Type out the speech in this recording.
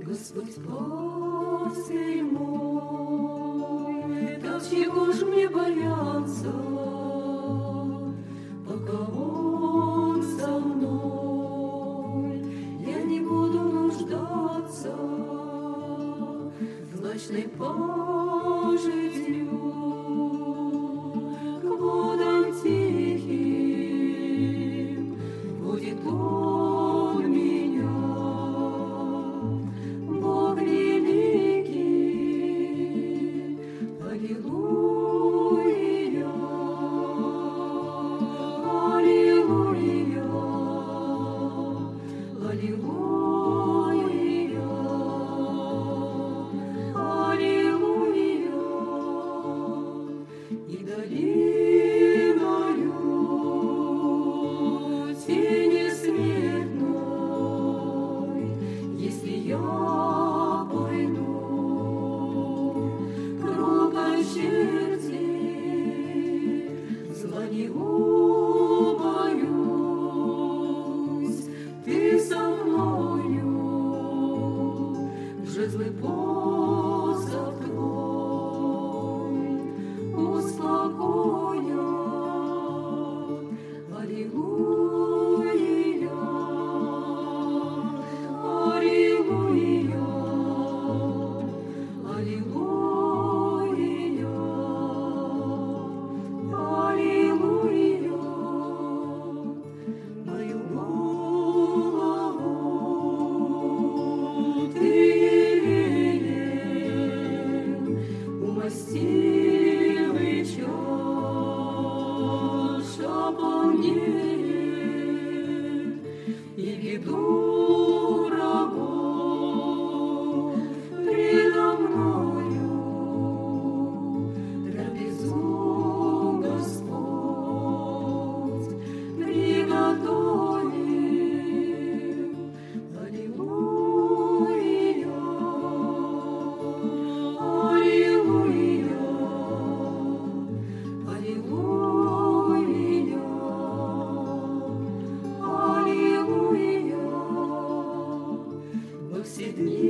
Господь пастырь мой, так чего ж мне бояться, пока Он со мной, я не буду нуждаться в злачной пожитью, к водам тихим будет Он меня. Бог великий, аллилуйя, аллилуйя, аллилуйя, аллилуйя. И долиною тени смертной, если я пойду кругом черти, зла не убоюсь, ты со мною, жезлы посох твой успокоят. Аллилуйя, аллилуйя, аллилуйя, аллилуйя. Мою голову ты елеем умастивый чаша полнеет, и веду врагов предо мною, трапезу Господь приготовил. Аллилуйя, аллилуйя, аллилуйя, аллилуйя. Во все дни